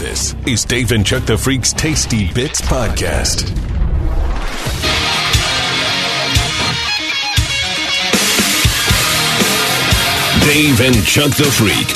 This is Dave and Chuck the Freak's Tasty Bits Podcast. Dave and Chuck the Freak.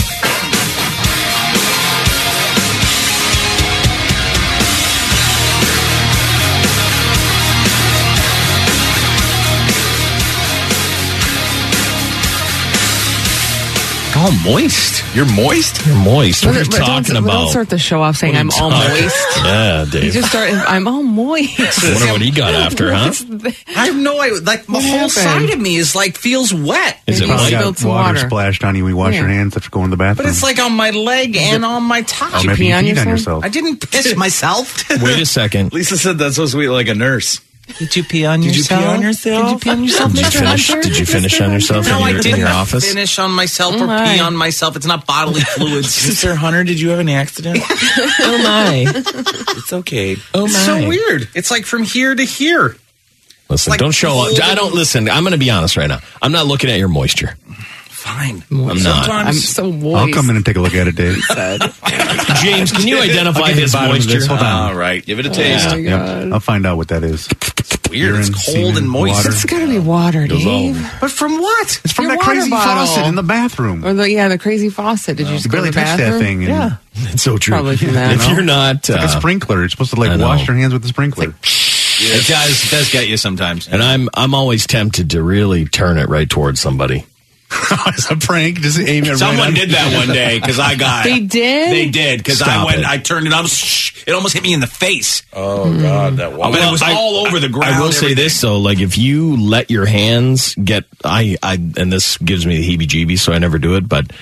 All moist? You're moist? You're moist. What are you talking about? Don't start the show off saying I'm all moist. Yeah, Dave. You just start, I'm all moist. I wonder what he got after, huh? I have no idea. Like, the whole side of me is like, feels wet. Is it Maybe wet? spilled some water water. splashed on you. We wash your hands after going to the bathroom. But it's like on my leg and on my top. or maybe pee you on peed on yourself? yourself. I didn't piss myself. Wait a second. Lisa said that's so sweet, like a nurse. Did you pee on yourself? Did you pee on yourself, Did you Mr. finish? Hunter? Did you finish on yourself No, I in didn't your office? finish on myself or my. pee on myself. It's not bodily fluids. Mr. Hunter, did you have any accident? Oh my! It's okay. Oh my! It's so weird. It's like from here to here. Listen, like don't show up. golden- I don't listen. I'm going to be honest right now. I'm not looking at your moisture. Fine. I'm not. Sometimes I'm so moist. I'll come in and take a look at it, Dave. James, can you identify his moisture? Hold on. All right, give it a taste. Oh, my Yep. God. I'll find out what that is. weird. Urine, It's cold semen, and moist. water. It's gotta be water, Goes all Dave. over. But from what? It's from Your that crazy water bottle. faucet in the bathroom. Or the crazy faucet. Did you just You go to barely the touched bathroom? that thing. And Yeah. It's so true. Probably from that. If you're not, It's like a sprinkler. You're supposed to I know. wash your hands with the sprinkler. It does get you sometimes. and I'm always tempted to really turn it right towards somebody. It's a prank. Just aim it Someone right did that one day because I got. They did? They did because I Stop went. it. I turned it on. It almost hit me in the face. Oh, God, that water. But it was all over the ground. I will say this though, like if you let your hands get, and this gives me the heebie-jeebies, so I never do it. But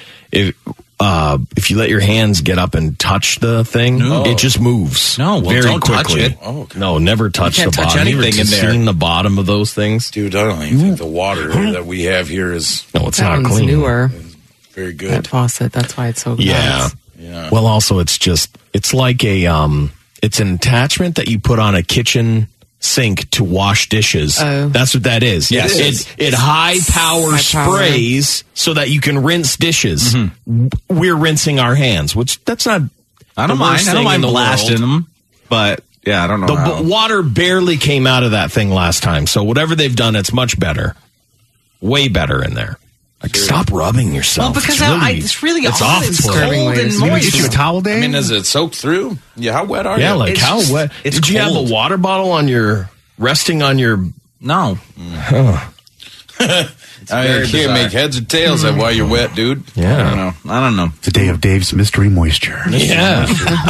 if you let your hands get up and touch the thing, it just moves. No, well, very don't touch quickly. it. Oh, okay. No, never touch You the can't touch bottom. anything you in there. Seen the bottom of those things? Dude, I don't even think the water that we have here is No, it's That not one's clean. newer. very That good. faucet. That's why it's so good. Yeah. Yeah. Well, also it's like it's an attachment that you put on a kitchen sink to wash dishes. Oh. That's what that is. Yes. It high power High power. sprays so that you can rinse dishes. Mm-hmm. We're rinsing our hands, which that's not. I don't the worst mind. I don't thing in mind the blasting world. them, but yeah, I don't know. The how. water barely came out of that thing last time, so whatever they've done, it's much better, way better in there. Like, stop rubbing yourself. Well, because it's really it's odd. off. It's for cold you. and Can we moist. get you a towel, Dave? I mean, is it soaked through? Yeah, how wet are Yeah, you? like It's how just- wet? it's Did you have cold. a water bottle on your resting on your? No. I very can't bizarre. make heads or tails of why you're wet, dude. Yeah. I don't know. It's the day of Dave's mystery moisture. Yeah.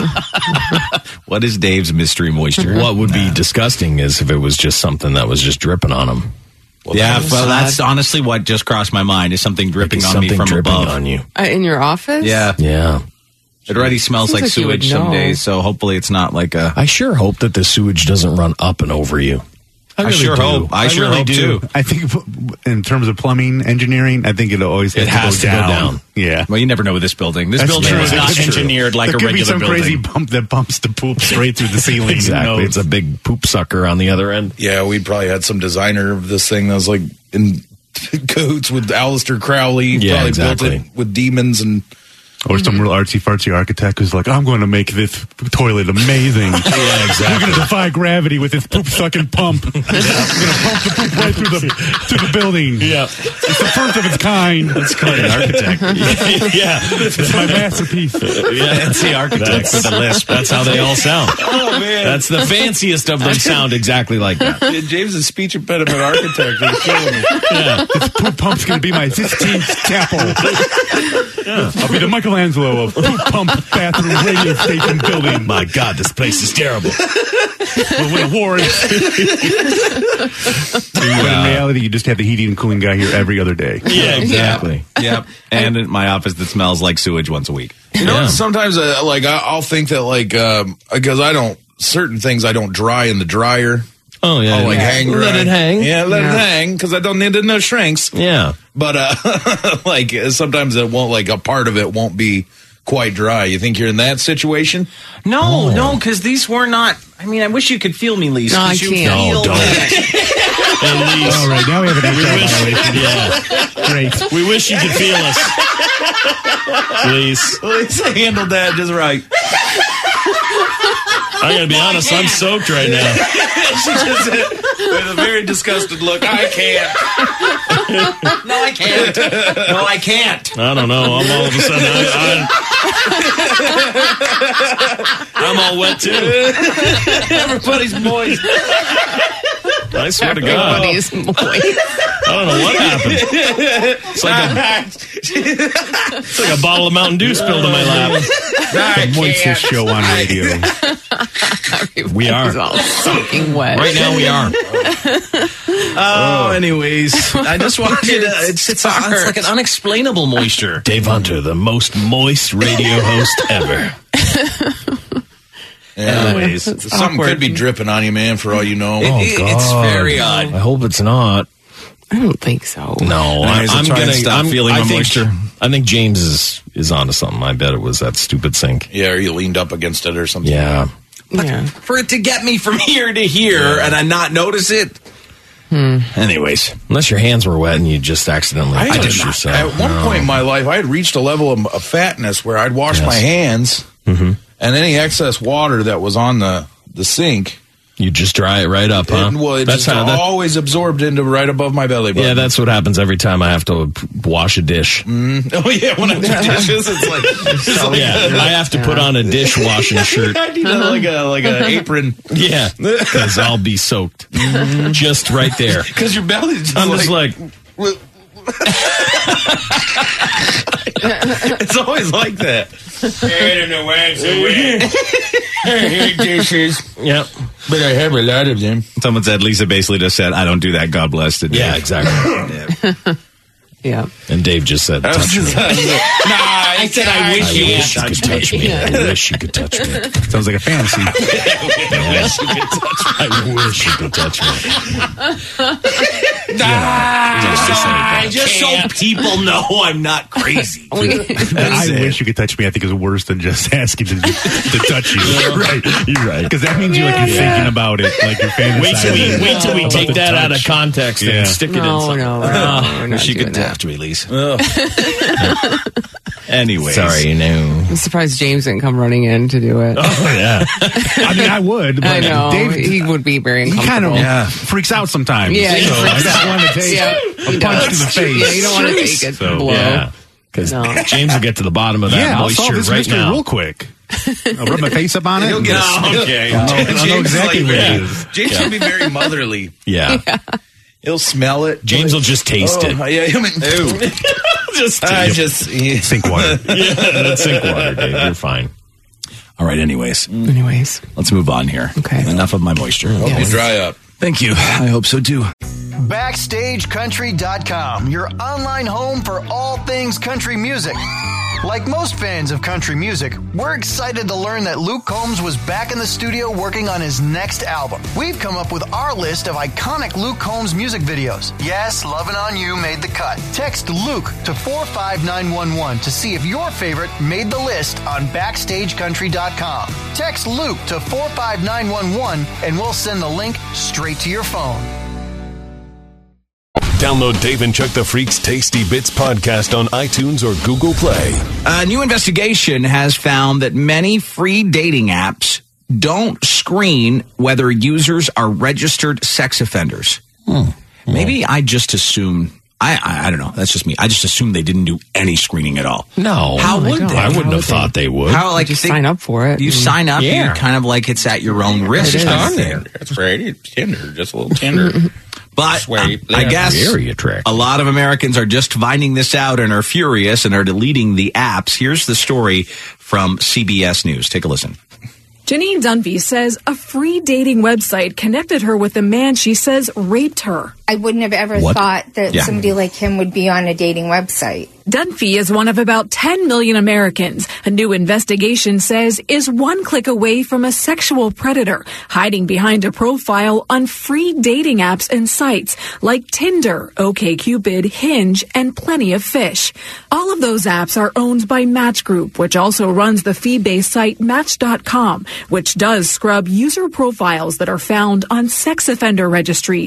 What is Dave's mystery moisture? What would be disgusting is if it was just something that was just dripping on him. Well, Yeah, that well, was- that's honestly what just crossed my mind is something dripping on Something me from dripping above. on you. In your office? Yeah. Yeah. It already smells Seems like like you would sewage some know. days, so hopefully it's not like a... I sure hope that the sewage doesn't run up and over you. I sure hope. I sure really hope, do. too. I think in terms of plumbing engineering, I think it always has to go down. Yeah. Well, you never know with this building. This That's building true. was not That's true. engineered like there a could be regular some building. crazy pump that pumps the poop straight through the ceiling. Exactly. You It's a big poop sucker on the other end. Yeah, we probably had some designer of this thing that was like in cahoots with Aleister Crowley. Yeah, probably exactly. built it with demons and Or some real artsy fartsy architect who's like, I'm going to make this toilet amazing. Yeah, exactly. We're going to defy gravity with this poop sucking pump. We're going to pump the poop right through the building. Yeah. It's the first of its kind. That's quite an architect. yeah. It's my masterpiece. Yeah, it's the architect with the lisp. That's how they all sound. oh man, That's the fanciest of them sound exactly like that. James' speech impediment architect is killing me. Yeah. This poop pump's going to be my 16th chapel. I'll be the Michelangelo of poop pump bathroom radio station building. My God, this place is terrible. We'll win awards. But in reality, you just have the heating and cooling guy here every other day. Yeah, exactly. Yep. And in my office that smells like sewage once a week. You know, Yeah. sometimes I'll think that because certain things I don't dry in the dryer. Oh, yeah. I'll hang Let dry. it hang. Yeah, let Yeah. it hang because I don't need it no shrinks. Yeah. But sometimes it won't, like a part of it won't be quite dry. You think you're in that situation? No, because these were not. I mean, I wish you could feel me, Lisa. No, I 'cause you can't. feel No, don't. that. At least. All right, now we have an HR violation. Yeah. Great. We wish you could feel us. Please. Lisa handled that just right. I gotta be honest, I'm soaked right now. She just said, with a very disgusted look, I can't. No, I can't. No, I can't. I don't know. I'm all of a sudden, I'm all wet too. Everybody's moist. I swear to God. Everybody's moist. I don't know what happened. It's like a bottle of Mountain Dew spilled in my lap. The moistest show on radio. We are. Everybody's all soaking wet. Right now we are. Anyways, I just wanted you to. It's like an unexplainable moisture. Dave Hunter, the most moist radio host ever. Anyways, something could be dripping on you, man, for all you know. It's very odd. I hope it's not. I don't think so. No, I'm try and gonna stop feeling the moisture. I think James is onto something. I bet it was that stupid sink. Yeah, or you leaned up against it or something. Yeah. Yeah. For it to get me from here to here and I not notice it. Anyways, unless your hands were wet and you just accidentally touched yourself. At one point in my life, I had reached a level of fatness where I'd wash my hands, and any excess water that was on the sink, you just dry it right up, huh? It's always absorbed into right above my belly button. Yeah, that's what happens every time I have to wash a dish. Oh yeah, when I do dishes, it's like I have to put on a dishwashing shirt. I need like a apron. Yeah, because I'll be soaked just right there. Because your belly's just I'm just like it's always like that. I don't know why I'm so wet. I hate dishes. Yep. But I have a lot of them. Someone said, Lisa basically just said, I don't do that. God bless today. Yeah, exactly. Yeah. And Dave just said, touch me. I said I wish I wish you could touch me. I wish you could touch me. Sounds like a fantasy. I wish you could touch me. Just so people know I'm not crazy. I wish you could touch me. I think is worse than just asking to touch you. Right, you're right. Because that means you're thinking about it, like you're fantasizing. Wait till we take that out of context and stick it in something. No. She could touch me, Lisa. Anyway, sorry, no. I'm surprised James didn't come running in to do it. Oh yeah. I mean, I would. But I know. Dave, he would be very he uncomfortable. kind of freaks out sometimes. Yeah, he so I freaks just out. want to take Yeah, a punch to the face. Yeah, you don't want to take a blow. Yeah. Because James will get to the bottom of that I'll solve moisture this right mystery now. real quick. I'll rub my face up on it. He'll get okay. I'll know exactly what it James is. should be very motherly. Yeah. He'll smell it. James will just taste it. Yeah, I mean, Sink water. That's sink water, Dave. You're fine. All right, anyways, let's move on here. Okay. Enough of my moisture. Hope you dry up. Thank you. I hope so too. BackstageCountry.com, your online home for all things country music. Like most fans of country music, we're excited to learn that Luke Combs was back in the studio working on his next album. We've come up with our list of iconic Luke Combs music videos. Yes, Lovin' On You made the cut. Text Luke to 45911 to see if your favorite made the list on BackstageCountry.com. Text Luke to 45911 and we'll send the link straight to your phone. Download Dave and Chuck the Freak's Tasty Bits podcast on iTunes or Google Play. A new investigation has found that many free dating apps don't screen whether users are registered sex offenders. Maybe I just assume, I don't know, that's just me. I just assumed they didn't do any screening at all. No. How would they? I wouldn't have thought they would. How, like, Just sign up for it. You sign up, Yeah. you're kind of like it's at your own risk. It is. kind of thing. That's right. It's tender, just a little tender. But Swipe I left. guess Very attractive. a lot of Americans are just finding this out and are furious and are deleting the apps. Here's the story from CBS News. Take a listen. Janine Dunphy says a free dating website connected her with a man she says raped her. I wouldn't have ever What? thought that Yeah. somebody like him would be on a dating website. Dunphy is one of about 10 million Americans. A new investigation says is one click away from a sexual predator hiding behind a profile on free dating apps and sites like Tinder, OkCupid, Hinge, and Plenty of Fish. All of those apps are owned by Match Group, which also runs the fee-based site Match.com, which does scrub user profiles that are found on sex offender registries.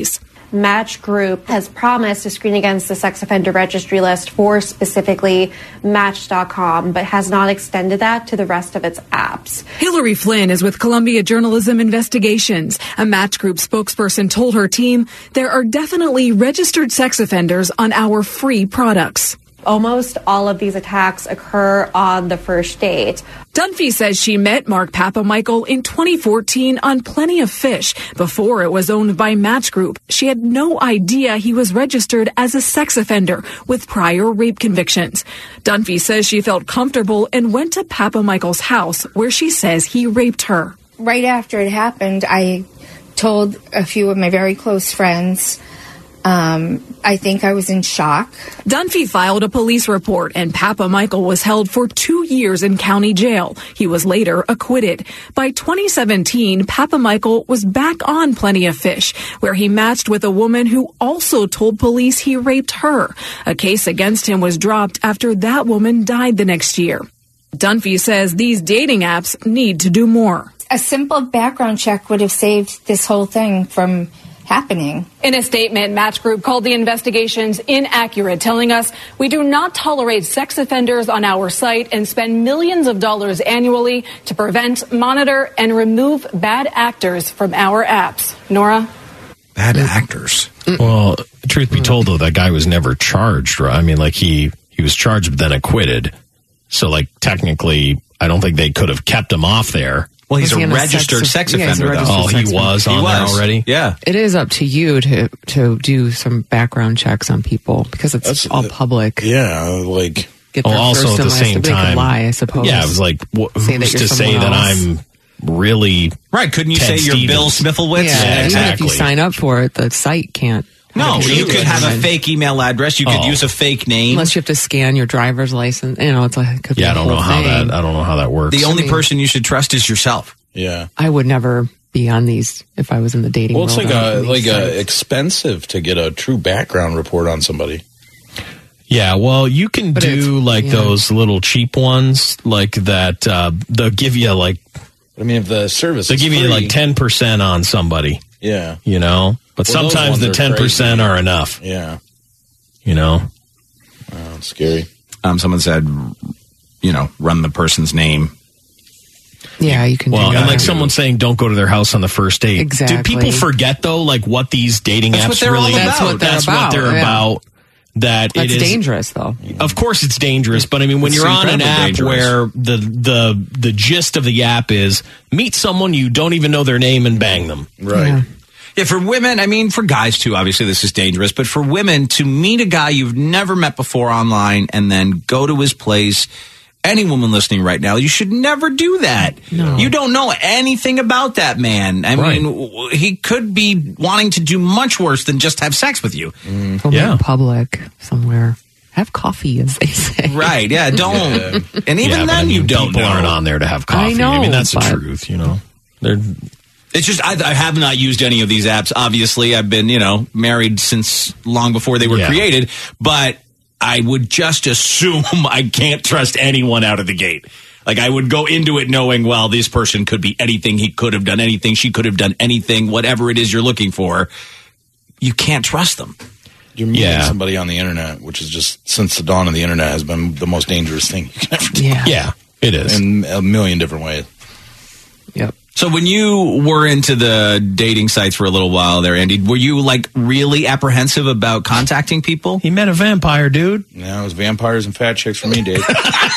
Match Group has promised to screen against the sex offender registry list for specifically Match.com, but has not extended that to the rest of its apps. Hillary Flynn is with Columbia Journalism Investigations. A Match Group spokesperson told her team there are definitely registered sex offenders on our free products. Almost all of these attacks occur on the first date. Dunphy says she met Mark Papamichael in 2014 on Plenty of Fish. Before it was owned by Match Group, she had no idea he was registered as a sex offender with prior rape convictions. Dunphy says she felt comfortable and went to Papamichael's house where she says he raped her. Right after it happened, I told a few of my very close friends. I think I was in shock. Dunphy filed a police report and Papamichael was held for 2 years in county jail. He was later acquitted. By 2017, Papamichael was back on Plenty of Fish, where he matched with a woman who also told police he raped her. A case against him was dropped after that woman died the next year. Dunphy says these dating apps need to do more. A simple background check would have saved this whole thing from happening. In a statement, Match Group called the investigations inaccurate, telling us we do not tolerate sex offenders on our site and spend millions of dollars annually to prevent, monitor, and remove bad actors from our apps. Nora? Bad actors. Well, truth be told, though, that guy was never charged, right? I mean, like, he was charged but then acquitted. So, like, technically, I don't think they could have kept him off there. Well, he's a registered sex offender, though. Oh, he was on there already? Yeah. It is up to you to do some background checks on people because it's all public. Yeah, like... also at the same time, lie, I suppose. Yeah, it was like, who's to say that I'm really... Right, couldn't you say you're Bill Smiffelwitz? Yeah, even if you sign up for it, the site can't. No, you could have a fake email address. You could use a fake name. Unless you have to scan your driver's license. You know, it's like, could be I don't know how that works. The only person you should trust is yourself. Yeah. I would never be on these if I was in the dating world. Well, it's like expensive to get a true background report on somebody. Yeah, well, you can do those little cheap ones like that. They'll give you like... I mean, if the service they'll give you like 10% on somebody. Yeah. You know? But sometimes the 10% are enough. Yeah. You know? It's scary. Someone said, run the person's name. Yeah, you can do that. And like someone saying don't go to their house on the first date. Exactly. Do people forget, though, like what these dating apps really... That's what they're about. That That's it is dangerous, though. Of course, it's dangerous. But I mean, when you're on an app where the gist of the app is meet someone you don't even know their name and bang them, right? Yeah, for women, I mean, for guys too. Obviously, this is dangerous. But for women, to meet a guy you've never met before online and then go to his place. Any woman listening right now, you should never do that. No. You don't know anything about that man. I mean, he could be wanting to do much worse than just have sex with you. In public somewhere. Have coffee, as they say. Right, yeah, don't. And even then, you don't people aren't on there to have coffee. I know. I mean, that's the truth, you know. It's just, I have not used any of these apps. Obviously, I've been, married since long before they were created. But I would just assume I can't trust anyone out of the gate. Like, I would go into it knowing, well, this person could be anything. He could have done anything. She could have done anything. Whatever it is you're looking for, you can't trust them. You're meeting somebody on the internet, which is just, since the dawn of the internet, has been the most dangerous thing you can ever do. Yeah, it is. In a million different ways. Yep. So when you were into the dating sites for a little while there, Andy, were you like really apprehensive about contacting people? He met a vampire, dude. No, it was vampires and fat chicks for me, Dave. No,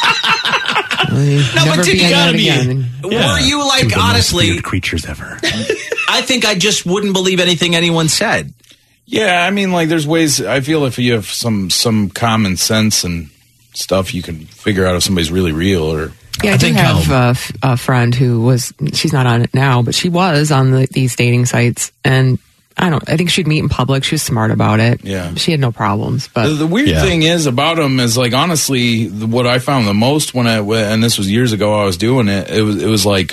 but did you gotta be? Were you like, honestly, most creatures ever? I think I just wouldn't believe anything anyone said. Yeah, I mean, like, there's ways. I feel if you have some common sense and stuff, you can figure out if somebody's really real or. Yeah, I do have a friend who was, she's not on it now, but she was on these dating sites. And I think she'd meet in public. She was smart about it. Yeah. She had no problems. But the weird thing is about them is, like, honestly, what I found the most and this was years ago I was doing it, it was like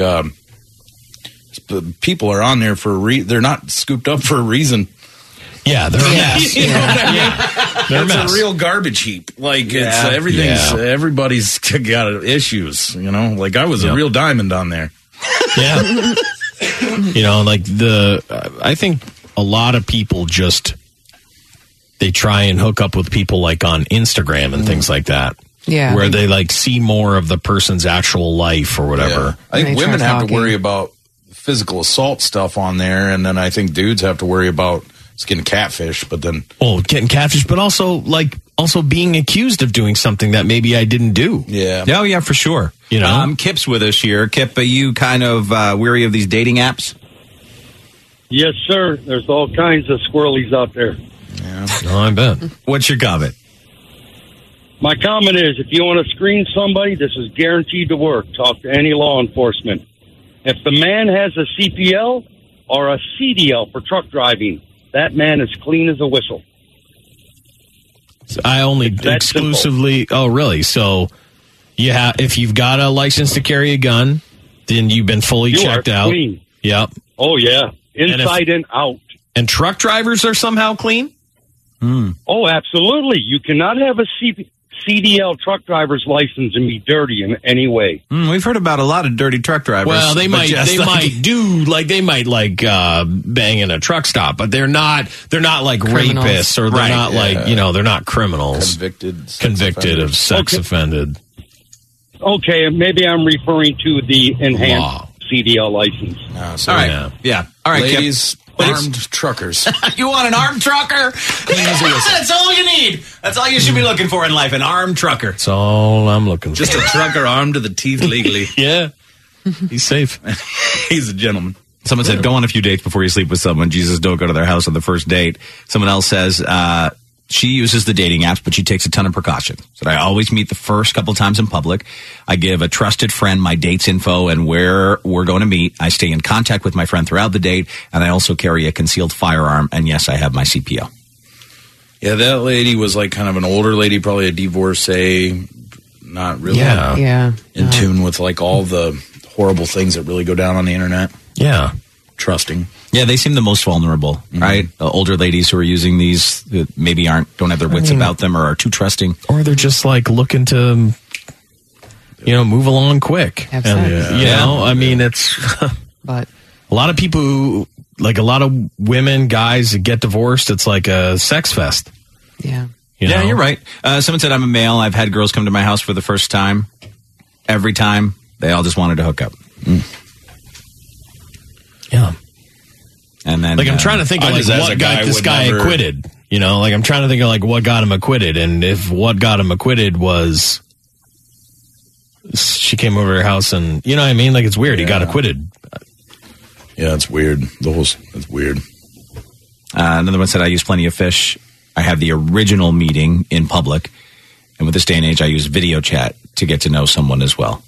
people are on there for they're not scooped up for a reason. Yeah, they're a mess. You know what I mean? It's a real garbage heap. Like, it's everybody's got issues, Like, I was a real diamond on there. Yeah. Like I think a lot of people they try and hook up with people like on Instagram and things like that. Yeah. Where they like see more of the person's actual life or whatever. Yeah. I think women have to worry about physical assault stuff on there, and then I think dudes have to worry about getting catfish, but then getting catfish, but also being accused of doing something that maybe I didn't do. Yeah. Oh yeah, for sure. You know, Kip's with us here. Kip, are you kind of weary of these dating apps? Yes, sir. There's all kinds of squirrelies out there. Yeah. Oh, I bet. What's your comment? My comment is, if you want to screen somebody, this is guaranteed to work. Talk to any law enforcement. If the man has a CPL or a CDL for truck driving, that man is clean as a whistle. I only exclusively. Simple. Oh, really? So, if you've got a license to carry a gun, then you've been fully checked out. Clean. Yep. Oh yeah, inside and out. And truck drivers are somehow clean? Oh, absolutely. You cannot have a CDL truck driver's license and be dirty in any way. We've heard about a lot of dirty truck drivers. Well, they might bang in a truck stop, but they're not like criminals. Rapists, or they're not like, they're not criminals. Convicted of sex offended. Okay, maybe I'm referring to the enhanced CDL license. All right. Yeah. All right, ladies. Armed truckers. You want an armed trucker? That's all you need. That's all you should be looking for in life, an armed trucker. That's all I'm looking for. Just a trucker armed to the teeth legally. Yeah. He's safe. He's a gentleman. Someone said, go on a few dates before you sleep with someone. Jesus, don't go to their house on the first date. Someone else says, she uses the dating apps, but she takes a ton of precautions. So I always meet the first couple times in public. I give a trusted friend my date's info and where we're going to meet. I stay in contact with my friend throughout the date, and I also carry a concealed firearm. And yes, I have my CPO. Yeah, that lady was like kind of an older lady, probably a divorcee, not really in tune with like all the horrible things that really go down on the internet. Yeah. Trusting. Yeah, they seem the most vulnerable, right? Older ladies who are using these that maybe don't have their wits about them or are too trusting. Or they're just like looking to, move along quick. Have sex. I mean, it's but a lot of people who, like a lot of women, guys that get divorced, it's like a sex fest. Yeah. You're right. Someone said I'm a male. I've had girls come to my house for the first time. Every time, they all just wanted to hook up. Yeah. And then, I'm trying to think of what got this guy acquitted. I'm trying to think of what got him acquitted, and if what got him acquitted was she came over to her house, and you know what I mean. It's weird. He got acquitted. Yeah, it's weird. It's weird. Another one said I use plenty of fish. I have the original meeting in public, and with this day and age, I use video chat to get to know someone as well.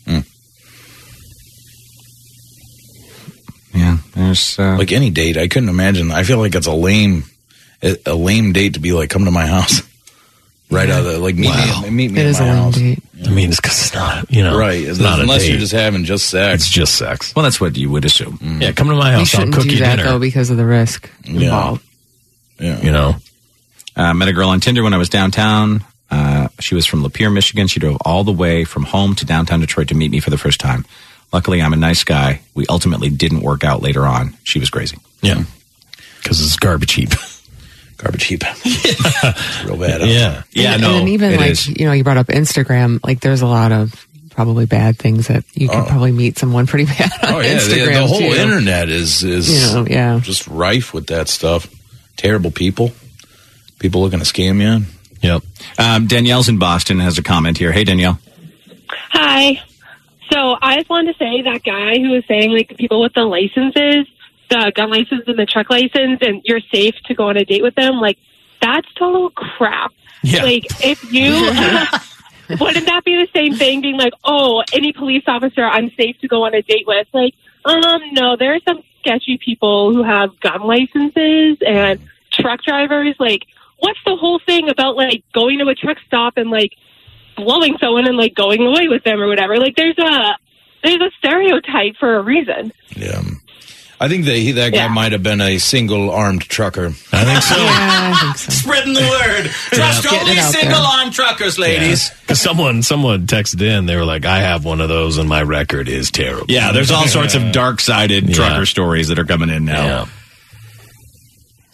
Yeah, there's like any date. I couldn't imagine. I feel like it's a lame date to be like, come to my house, right out of the meet me at my house. Date. I mean, it's because it's not right. It's not unless you're just having just sex. It's just sex. Well, that's what you would assume. Yeah, come to my house. I'll cook you dinner. Though, because of the risk involved. Yeah. Met a girl on Tinder when I was downtown. She was from Lapeer, Michigan. She drove all the way from home to downtown Detroit to meet me for the first time. Luckily, I'm a nice guy. We ultimately didn't work out later on. She was crazy. Yeah. Because it's garbage heap. Garbage heap. It's real bad. Yeah. And even you brought up Instagram. There's a lot of probably bad things that you can probably meet someone pretty bad on Instagram. The whole internet is just rife with that stuff. Terrible people. People looking to scam you. Yep. Danielle's in Boston, has a comment here. Hey, Danielle. Hi. So I just wanted to say that guy who was saying the people with the licenses, the gun license and the truck license, and you're safe to go on a date with them, that's total crap. Yeah. If you wouldn't that be the same thing being any police officer I'm safe to go on a date with? No, there are some sketchy people who have gun licenses and truck drivers. What's the whole thing about going to a truck stop and blowing someone and going away with them or whatever? There's a stereotype for a reason. Yeah. I think that guy might have been a single-armed trucker. I think so. I think so. Spreading the word. Trust only single-armed truckers, ladies. Because someone texted in, they were like, I have one of those and my record is terrible. Yeah, there's all sorts of dark-sided trucker stories that are coming in now.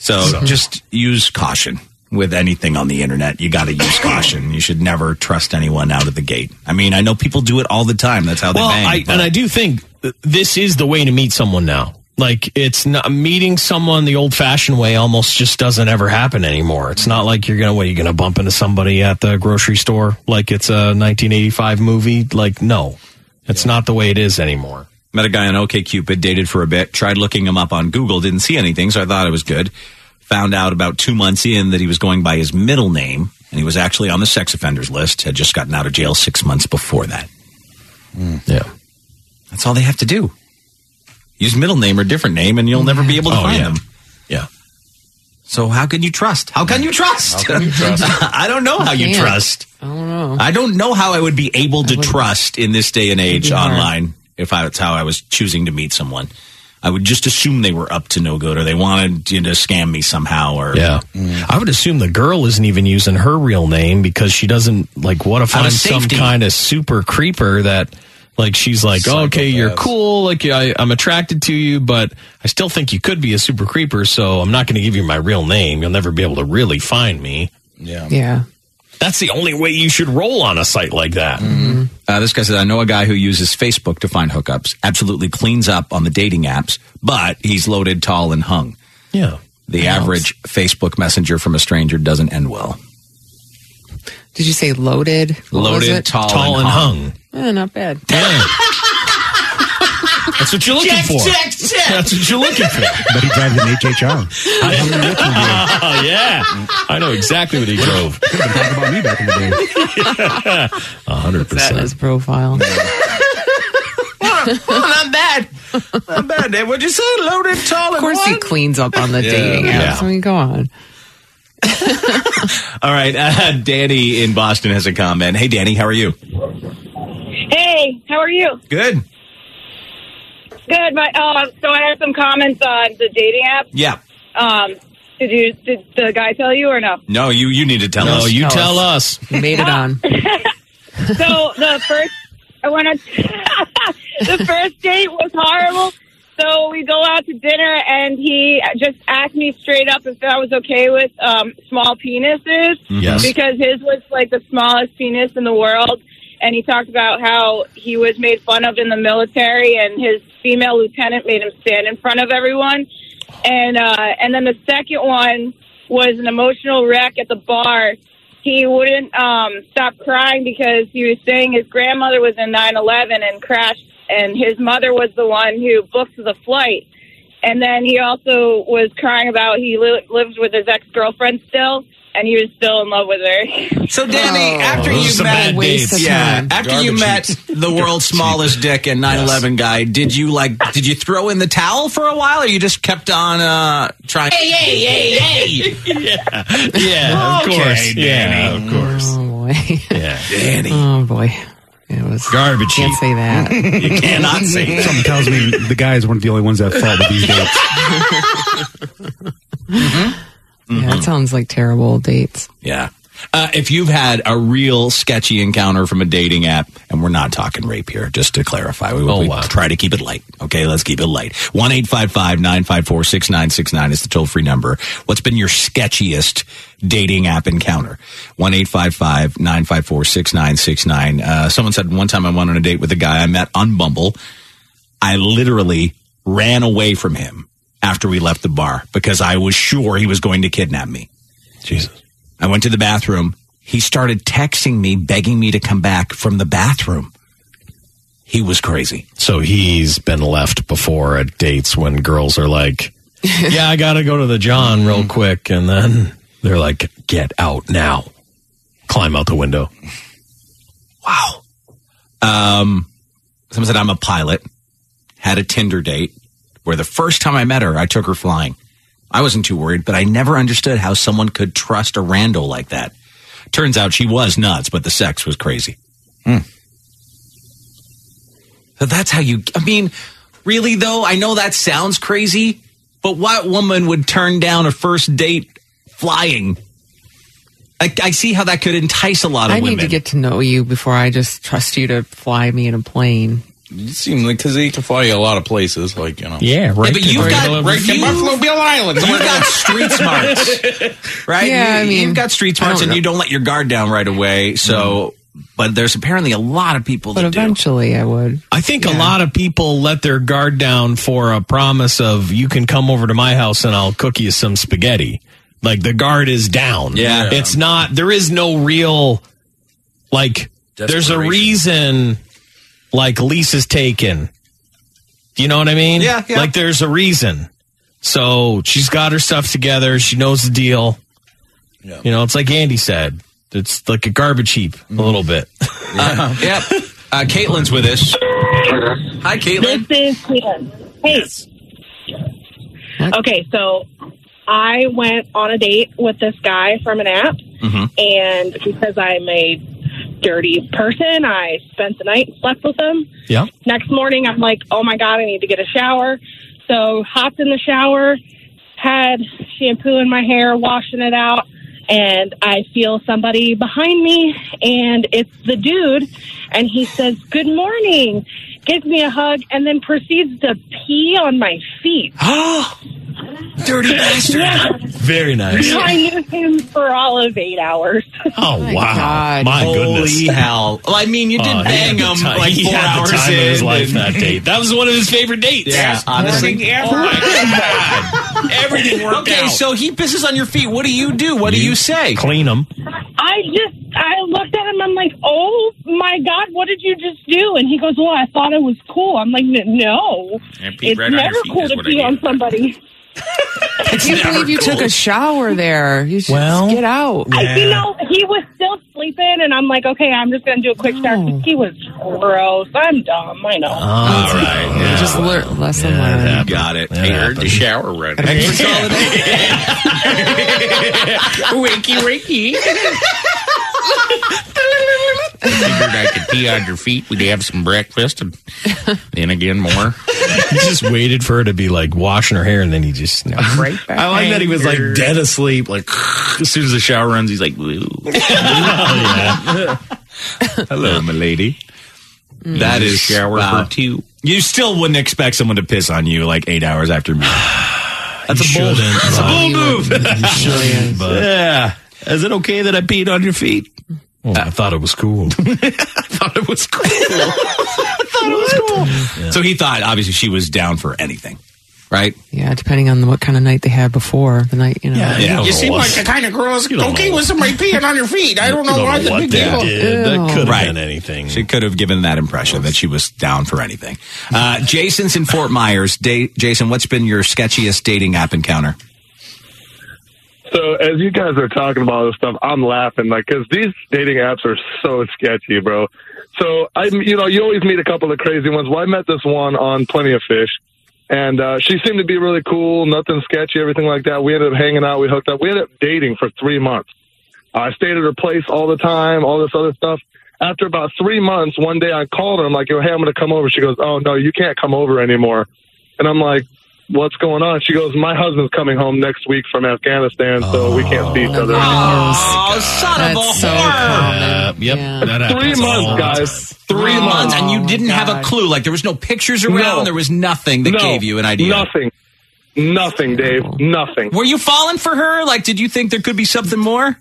So just use caution with anything on the internet. You got to use caution. You should never trust anyone out of the gate. I mean, I know people do it all the time. That's how they bang. And I do think this is the way to meet someone now. Like, it's not meeting someone the old-fashioned way almost just doesn't ever happen anymore. It's not like you're going to bump into somebody at the grocery store like it's a 1985 movie. Like, no, it's not the way it is anymore. Met a guy on OkCupid, dated for a bit, tried looking him up on Google, didn't see anything, so I thought it was good. Found out about 2 months in that he was going by his middle name, and he was actually on the sex offenders list, had just gotten out of jail 6 months before that. Yeah. That's all they have to do. Use middle name or different name, and you'll never be able to find them. Yeah. So how can you trust? How can you trust? I don't know how you trust. I don't know. I don't know how I would be able to trust in this day and age online if that's how I was choosing to meet someone. I would just assume they were up to no good, or they wanted to scam me somehow. Or I would assume the girl isn't even using her real name because she doesn't, like, what if I'm some kind of super creeper that... Like, she's like, oh, okay, you're cool. Like, I'm attracted to you, but I still think you could be a super creeper, so I'm not going to give you my real name. You'll never be able to really find me. Yeah. That's the only way you should roll on a site like that. This guy said, I know a guy who uses Facebook to find hookups, absolutely cleans up on the dating apps, but he's loaded, tall, and hung. Yeah. The average Facebook messenger from a stranger doesn't end well. Did you say loaded? Loaded, tall, and hung. Not bad. That's what you're looking for. That's what you're looking for. But he drives an HHR. Yeah. I know exactly what he drove. Could have been talking about me back in the day. 100%. That in his profile. Not bad. Not bad. What'd you say? Loaded, tall, and hung? Of course he cleans up on the dating apps. I mean, go on. All right. Danny in Boston has a comment. Hey, Danny, how are you? Hey, how are you? Good. Good. So I have some comments on the dating app. Yeah. Did the guy tell you or no? No, you need to tell us. No, you tell us. You made it on. So the first date was horrible. So we go out to dinner, and he just asked me straight up if I was okay with small penises. Yes. Because his was like the smallest penis in the world. And he talked about how he was made fun of in the military, and his female lieutenant made him stand in front of everyone. And then the second one was an emotional wreck at the bar. He wouldn't stop crying because he was saying his grandmother was in 9/11 and crashed, and his mother was the one who booked the flight. And then he also was crying about he lives with his ex-girlfriend still, and he was still in love with her. So, Danny, after you met the world's smallest dick and 9/11 guy, did you throw in the towel for a while, or you just kept on trying? Hey! Yeah, of course. Danny. Yeah, of course. Oh, boy. Yeah. Danny. Oh, boy. It was garbage. Can't say that. You cannot say that. Something tells me the guys weren't the only ones that fought with these dates. Yeah, that sounds like terrible dates. Yeah. If you've had a real sketchy encounter from a dating app, and we're not talking rape here, just to clarify, we try to keep it light. Okay, let's keep it light. 1-855-954-6969 is the toll-free number. What's been your sketchiest dating app encounter? 1-855-954-6969. Someone said one time I went on a date with a guy I met on Bumble. I literally ran away from him after we left the bar because I was sure he was going to kidnap me. Jesus. I went to the bathroom. He started texting me, begging me to come back from the bathroom. He was crazy. So he's been left before at dates when girls are like, yeah, I got to go to the John real quick. And then they're like, get out now. Climb out the window. Wow. Someone said, I'm a pilot. Had a Tinder date where the first time I met her, I took her flying. I wasn't too worried, but I never understood how someone could trust a rando like that. Turns out she was nuts, but the sex was crazy. So that's how really though, I know that sounds crazy, but what woman would turn down a first date flying? I see how that could entice a lot of women. I need to get to know you before I just trust you to fly me in a plane. It seems like because he can fly you a lot of places, like, you know. Yeah, right. Yeah, but you've got Buffalo Bill Island. You've got street smarts, right? Yeah, I mean, you've got street smarts, and you don't let your guard down right away. So, but there's apparently a lot of people that But eventually I would. I think a lot of people let their guard down for a promise of, you can come over to my house and I'll cook you some spaghetti. Like, the guard is down. Yeah. It's not, there is no real, like, there's a reason, like, Lisa's taken. Do you know what I mean? Yeah. Like, there's a reason. So she's got her stuff together. She knows the deal. Yeah. You know, it's like Andy said. It's like a garbage heap a little bit. Yep. Caitlin's with us. Hi, Caitlin. This is Caitlin. Hey. Okay, so I went on a date with this guy from an app, and because I'm a dirty person, I spent the night and slept with him. Yeah. Next morning, I'm like, oh my God, I need to get a shower. So hopped in the shower, had shampoo in my hair, washing it out, and I feel somebody behind me, and it's the dude, and he says, good morning, gives me a hug, and then proceeds to pee on my feet. Dirty bastard. Yeah. Very nice. I knew him for all of 8 hours. Oh, wow. God. My goodness. Holy hell. Well, I mean, you did bang him like 4 hours the time in. of his life that date. That was one of his favorite dates. Yeah, honestly. Oh, my God. Everything worked out. Okay, so he pisses on your feet. What do you do? What do you say? Clean them. I looked at him, I'm like, oh my God, what did you just do? And he goes, well, I thought it was cool. I'm like, no. It's never cool to pee on somebody. I can't believe you took a shower there. You should get out. You know, he was still sleeping, and I'm like, okay, I'm just going to do a quick shower. He was gross. I'm dumb. I know. All right. Yeah. Just lesson learned. Got it. I heard the shower run. Thanks for calling in. Wakey, wakey. Figured I could pee on your feet. We'd have some breakfast and then again more. He just waited for her to be like washing her hair, and then he just Right back. I like that he was like dead asleep. Like as soon as the shower runs, he's like, "Woo." Hello, my lady. That is shower for two. You still wouldn't expect someone to piss on you like 8 hours after me. That's a bold move. Yeah. Is it okay that I peed on your feet? Well, I thought it was cool. Yeah. So he thought, obviously, she was down for anything, right? Yeah, depending on what kind of night they had before the night, you know. Yeah. You seem like the kind of girls okay with somebody peeing on your feet. I don't know why the big deal. That could have been anything. She could have given that impression that she was down for anything. Jason's in Fort Myers. Jason, what's been your sketchiest dating app encounter? So as you guys are talking about all this stuff, I'm laughing, like, because these dating apps are so sketchy, bro. So you always meet a couple of crazy ones. Well, I met this one on Plenty of Fish, and she seemed to be really cool, nothing sketchy, everything like that. We ended up hanging out, we hooked up, we ended up dating for 3 months. I stayed at her place all the time, all this other stuff. After about 3 months, one day I called her. I'm like, yo, hey, I'm going to come over. She goes, oh, no, you can't come over anymore. And I'm like, what's going on? She goes, my husband's coming home next week from Afghanistan, so we can't see each other anymore. Oh, son of a whore. Yep. Yeah. 3 months, guys. 3 months. And you didn't have a clue. Like, there was no pictures around. No. There was nothing that gave you an idea. Nothing, Dave. Nothing. Were you falling for her? Like, did you think there could be something more?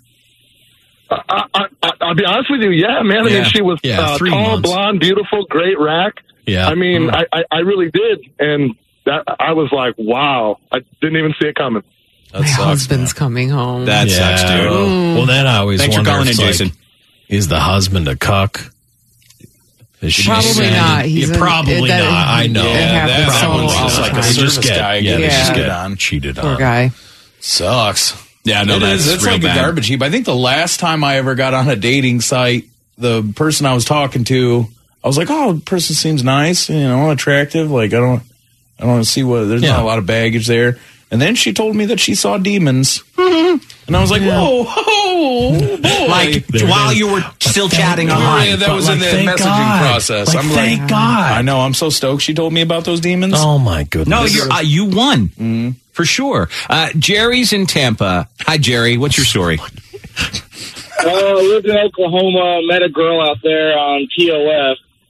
I'll be honest with you. Yeah, man. I mean, she was tall, blonde, beautiful, great rack. Yeah. I mean, I really did. And I was like, wow. I didn't even see it coming. My husband's coming home. That sucks, dude. Well, then I always Thanks wonder, for calling in, like, Jason. Is the husband a cuck? Probably not. Probably not. I know. That's like a service guy. They just get on. cheated on. Poor guy. Sucks. Yeah, no, it's like bad. a garbage heap. I think the last time I ever got on a dating site, the person I was talking to, I was like, oh, the person seems nice, attractive. Like, I don't see there's not a lot of baggage there. And then she told me that she saw demons. And I was like, whoa, boy. Like, while you were still chatting online. Yeah, that was in the messaging process. I'm like, thank God. I know, I'm so stoked she told me about those demons. Oh, my goodness. No, you won. For sure. Jerry's in Tampa. Hi, Jerry. What's your story? I lived in Oklahoma, met a girl out there on TOF.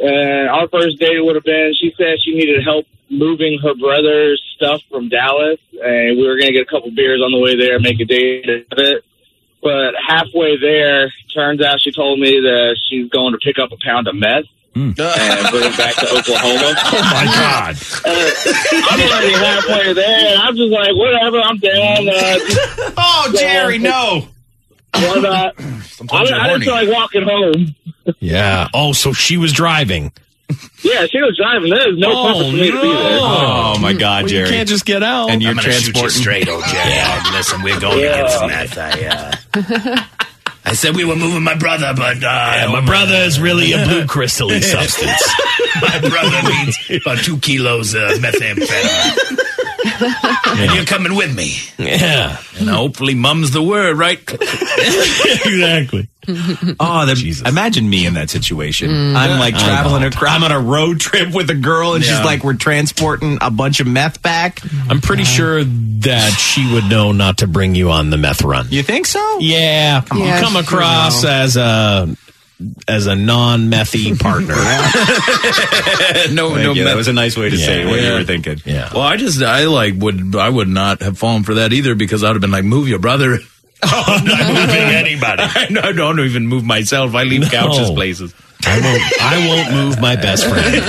And our first date would have been, she said she needed help moving her brother's stuff from Dallas, and we were going to get a couple beers on the way there, make a date of it. But halfway there, turns out she told me that she's going to pick up a pound of meth and bring it back to Oklahoma. Oh, my God. I'm already halfway there, and I'm just like, whatever, I'm down. Oh, Jerry, no. Why not? I just feel like walking home. Yeah. Oh, so she was driving. Yeah, she was driving. There's no purpose for me to be there. Oh, my God, Well, Jerry. you can't just get out. And you're I'm gonna shoot you transporting. straight, old Jerry. Listen, we're going to get some meth. I said we were moving my brother, but my brother is really a blue crystal-y substance. my brother needs about 2 kilos of methamphetamine. And you're coming with me. Yeah. And hopefully mum's the word, right? Exactly. Oh, imagine me in that situation. I'm like traveling I'm on a road trip with a girl, and she's like, we're transporting a bunch of meth back. I'm pretty sure that she would know not to bring you on the meth run. You think so? Yeah. You come across as a non-methy partner. No, that was a nice way to say what you were thinking. Yeah. Well, I would not have fallen for that either, because I would have been like, move your brother. Oh, I'm not moving anybody. I don't even move myself. I leave couches places. I won't move my best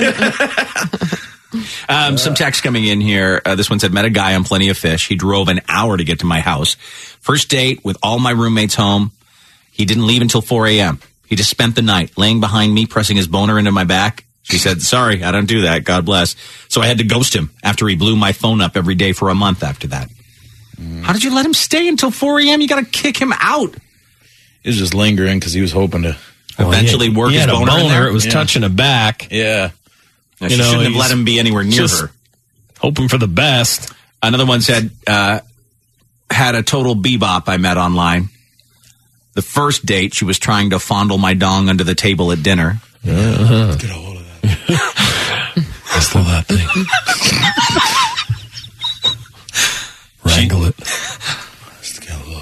friend. Some text coming in here. This one said, met a guy on Plenty of Fish. He drove an hour to get to my house. First date with all my roommates home. He didn't leave until 4 a.m. He just spent the night laying behind me, pressing his boner into my back. She said, sorry, I don't do that. God bless. So I had to ghost him after he blew my phone up every day for a month after that. How did you let him stay until 4 a.m.? You got to kick him out. He was just lingering because he was hoping to eventually work his boner in there. It was touching a back. Yeah. She shouldn't have let him be anywhere near her. Hoping for the best. Another one said, had a total bebop I met online. The first date, she was trying to fondle my dong under the table at dinner. Get a hold of that. I stole that thing. Wrangle it. It's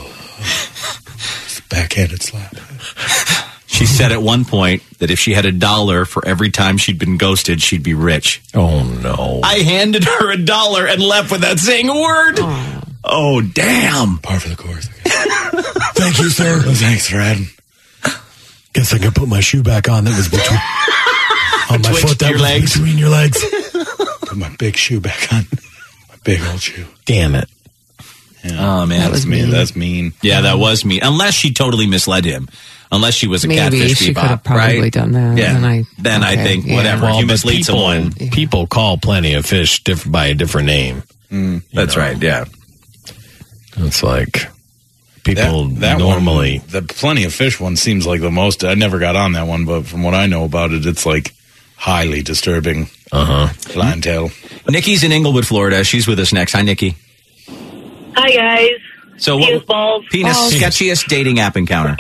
a backhanded slap. She said at one point that if she had $1 for every time she'd been ghosted, she'd be rich. Oh, no. I handed her $1 and left without saying a word. Oh, damn. Par for the course. Thank you, sir. Thanks for adding. Guess I can put my shoe back on. That was between on my foot. That was between your legs. Put my big shoe back on. My big old shoe. Damn it. Yeah. Oh, man. That's mean. That's mean. Yeah, that was mean. Unless she totally misled him. Unless she was a catfish she bebop, could have probably right? done that. Yeah. Then I think, whatever. Well, you mislead someone. People call Plenty of Fish by a different name. That's right, yeah. It's like people that normally... One, the Plenty of Fish one seems like the most... I never got on that one, but from what I know about it, it's like highly disturbing clientele. Nikki's in Inglewood, Florida. She's with us next. Hi, Nikki. Hi, guys. So Penis balls. Penis sketchiest dating app encounter.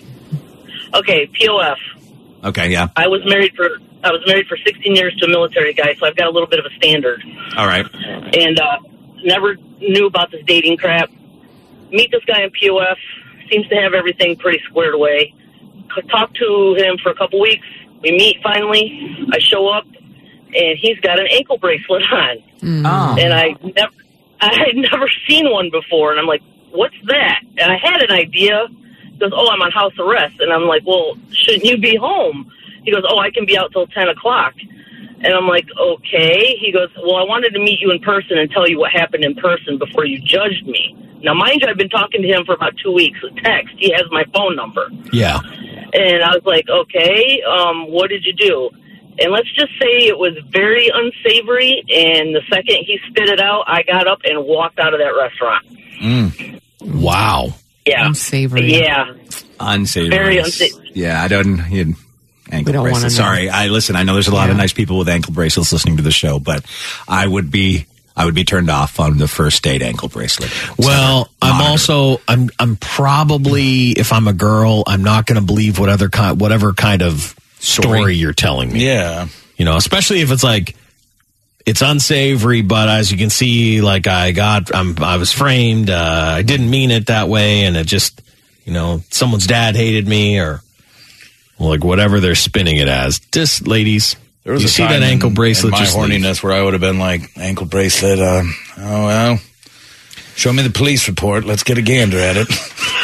Okay, POF. Okay, yeah. I was married for 16 years to a military guy, so I've got a little bit of a standard. All right. And never knew about this dating crap. Meet this guy in POF. Seems to have everything pretty squared away. Talk to him for a couple weeks. We meet finally. I show up, and he's got an ankle bracelet on. And I had never seen one before, and I'm like, what's that? And I had an idea. He goes, I'm on house arrest. And I'm like, well, shouldn't you be home? He goes, I can be out till 10 o'clock. And I'm like, okay. He goes, well, I wanted to meet you in person and tell you what happened in person before you judged me. Now, mind you, I've been talking to him for about 2 weeks with text. He has my phone number. Yeah. And I was like, okay, what did you do? And let's just say it was very unsavory, and the second he spit it out, I got up and walked out of that restaurant. Wow. Yeah. Unsavory. Yeah. Unsavory. Very unsavory. Yeah, I don't... Ankle We don't bracelets. wanna know. Sorry, I know there's a lot of nice people with ankle bracelets listening to the show, but I would be turned off on the first date ankle bracelet. Well, I'm probably, if I'm a girl, I'm not going to believe whatever kind of story you're telling me. Yeah. Especially if it's like, it's unsavory, but as you can see, like I was framed, I didn't mean it that way, and it just, someone's dad hated me, or like whatever they're spinning it as. Just, ladies, There was You a see time that ankle bracelet in my just leave. horniness where I would have been like, ankle bracelet, oh, well, show me the police report. Let's get a gander at it.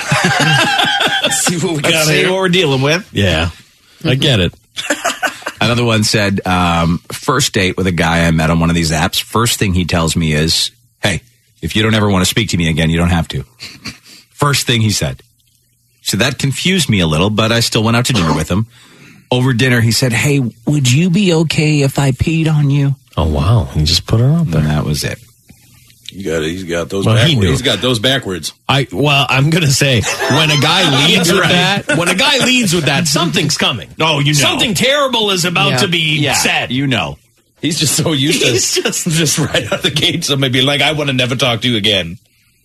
See what we got Let's see here. what we're dealing with. Yeah, I get it. Another one said, first date with a guy I met on one of these apps. First thing he tells me is, hey, if you don't ever want to speak to me again, you don't have to. First thing he said. So that confused me a little, but I still went out to dinner with him. Over dinner, he said, hey, would you be okay if I peed on you? Oh, wow. He just put her out there. And that was it. He's got those Well, he backwards. knew. He's got those backwards. I'm going to say, when a guy leads with that, something's coming. Oh, you know. Something terrible is about to be said. You know. He's just so used to just right out of the gate, somebody be like, I want to never talk to you again.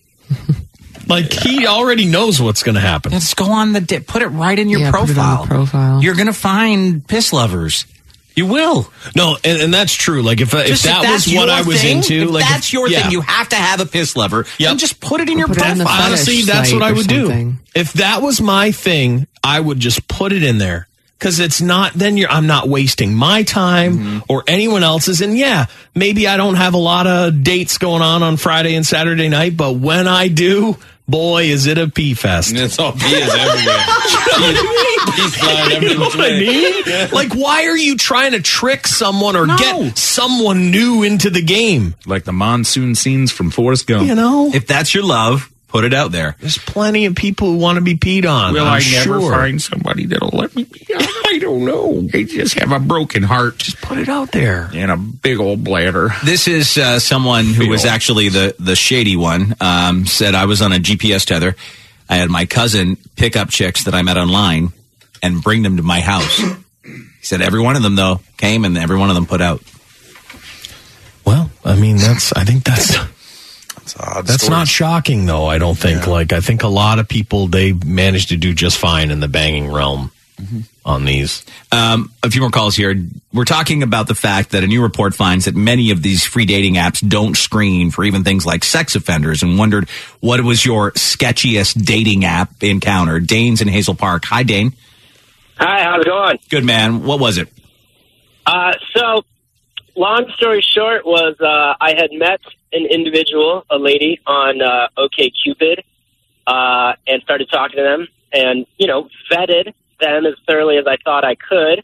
Like, he already knows what's going to happen. Let's go on put it right in your Yeah, put it on the profile. You're going to find piss lovers. You will. No, and that's true. Like, if that was what I was into. If like, that's your thing, you have to have a piss lover. Yep. Then just put it in your Put it on the profile. fetish Honestly, that's site what I or would do. something. If that was my thing, I would just put it in there. Because it's not, I'm not wasting my time or anyone else's. And yeah, maybe I don't have a lot of dates going on Friday and Saturday night, but when I do, boy, is it a pee fest. It's all pee is everywhere. Pee's flying every You know which what I way. mean? Yeah. Like, why are you trying to trick someone or get someone new into the game? Like the monsoon scenes from Forrest Gump. You know? If that's your love, put it out there. There's plenty of people who want to be peed on. Will I'm I never sure. find somebody that'll let me be on? I don't know. They just have a broken heart. Just put it out there. And a big old bladder. This is someone who was actually the shady one. Said I was on a GPS tether. I had my cousin pick up chicks that I met online and bring them to my house. He said every one of them, though, came and every one of them put out. Well, I mean, I think that's odd That's stories. not shocking, though, I don't think. Yeah. Like, I think a lot of people, they manage to do just fine in the banging realm on these. A few more calls here. We're talking about the fact that a new report finds that many of these free dating apps don't screen for even things like sex offenders, and wondered what was your sketchiest dating app encounter. Dane's in Hazel Park. Hi, Dane. Hi, how's it going? Good, man. What was it? So, long story short was I had met an individual, a lady, on OkCupid, and started talking to them and, vetted them as thoroughly as I thought I could.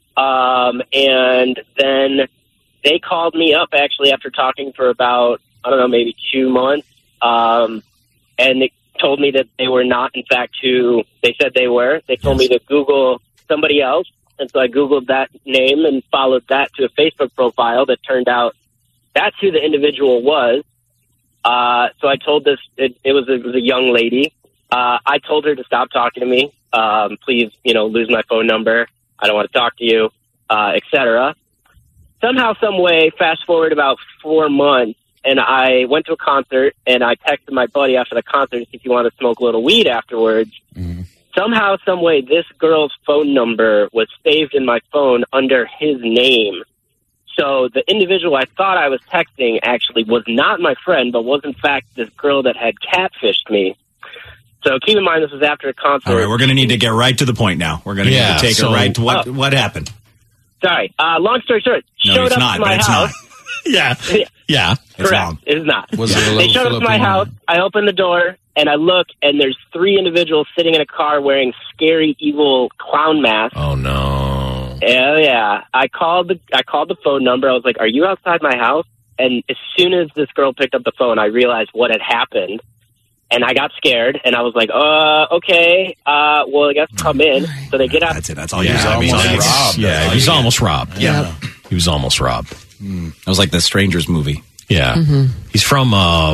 And then they called me up, actually, after talking for about, maybe 2 months, and they told me that they were not, in fact, who they said they were. They told me to Google somebody else. And so I Googled that name and followed that to a Facebook profile that turned out that's who the individual was. So I told it was a young lady. I told her to stop talking to me. Please, lose my phone number. I don't want to talk to you, etc. Somehow, some way, fast forward about 4 months, and I went to a concert, and I texted my buddy after the concert to see if he wanted to smoke a little weed afterwards. Mm-hmm. Somehow, some way, this girl's phone number was saved in my phone under his name. So the individual I thought I was texting actually was not my friend, but was in fact this girl that had catfished me. So keep in mind, this was after a concert. All right, we're going to need to get right to the point now. We're going to need to take it right to what happened. Sorry. Long story short, No, showed it's up not, to my but it's house. not. Yeah. It's Correct. wrong. It's not. They showed up to my house. I open the door and I look, and there's 3 individuals sitting in a car wearing scary, evil clown masks. Oh no! Yeah. I called the phone number. I was like, "Are you outside my house?" And as soon as this girl picked up the phone, I realized what had happened, and I got scared. And I was like, "Okay, well, I guess come in." So they get out. That's it. That's all Yeah, you I mean, robbed. that's- yeah, he was almost robbed. Yeah. He was almost robbed. It was like the Strangers movie. Yeah. He's from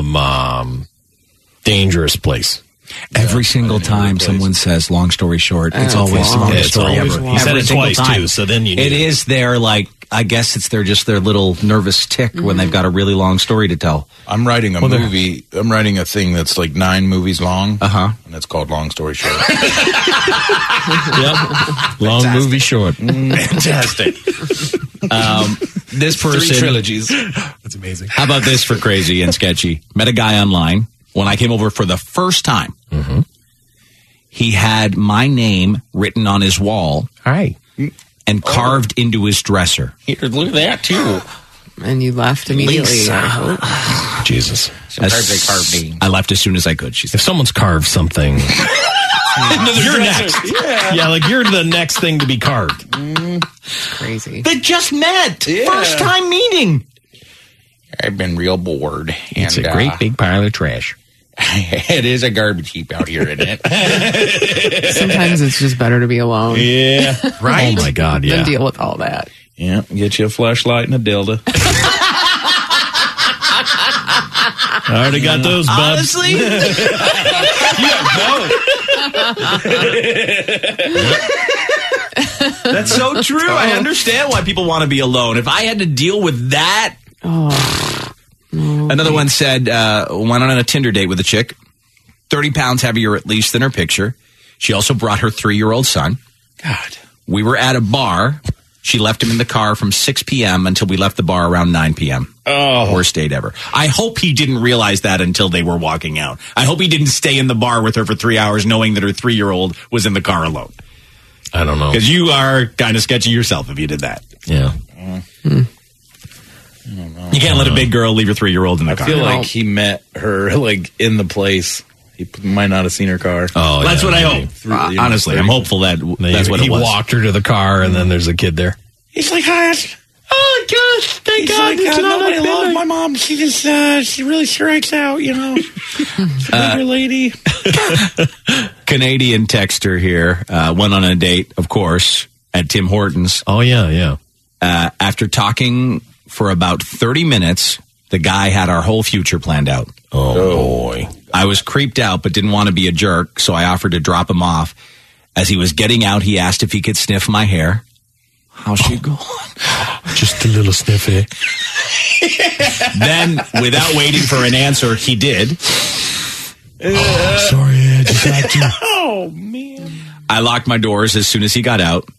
Dangerous Place. Every single time someone says "long story short," it's always the long. longest It's story always ever. long. He said Every it single twice, time. too, so then you It knew. is their I guess it's their little nervous tick when they've got a really long story to tell. I'm writing a movie. I'm writing a thing that's like 9 movies long. And it's called Long Story Short. Yep. Long movie short. Fantastic. This 3 person trilogies. That's amazing. How about this for crazy and sketchy? Met a guy online when I came over for the first time. He had my name written on his wall. Hi. and carved into his dresser. Here, look at that, too. And you left immediately. Jesus. Sometimes they carved me. I left as soon as I could, she said. If someone's carved something, you're next. Yeah, like you're the next thing to be carved. Crazy. They just met. First time meeting. I've been real bored. It's a great big pile of trash. It is a garbage heap out here, isn't it? Sometimes it's just better to be alone. Yeah. Right? Oh, my God, yeah. Than deal with all that. Yeah, get you a flashlight and a dildo. I already got those, bud. Honestly? That's so true. I understand why people want to be alone. If I had to deal with that. Another one said, went on a Tinder date with a chick, 30 pounds heavier at least than her picture. She also brought her 3-year-old son. God. We were at a bar. She left him in the car from 6 p.m. until we left the bar around 9 p.m. Oh. Worst date ever. I hope he didn't realize that until they were walking out. I hope he didn't stay in the bar with her for 3 hours knowing that her 3-year-old was in the car alone. I don't know. Because you are kind of sketchy yourself if you did that. Yeah. You can't let a big girl leave your 3-year-old in the car. I feel like he met her like in the place. He might not have seen her car. Oh, that's what I hope. Honestly, I'm hopeful that that's what it was. He walked her to the car, and then there's a kid there. He's like, hi. Oh, gosh, thank God. Like, nobody loves my mom. She just, she really strikes out, you know. She's a bigger lady. Canadian texter here went on a date, of course, at Tim Hortons. Oh, yeah. After talking for about 30 minutes, the guy had our whole future planned out. Oh, boy. I was creeped out, but didn't want to be a jerk, so I offered to drop him off. As he was getting out, he asked if he could sniff my hair. How's she going? Just a little sniffy. Then, without waiting for an answer, he did. Sorry, I just had to. Oh, man. I locked my doors as soon as he got out.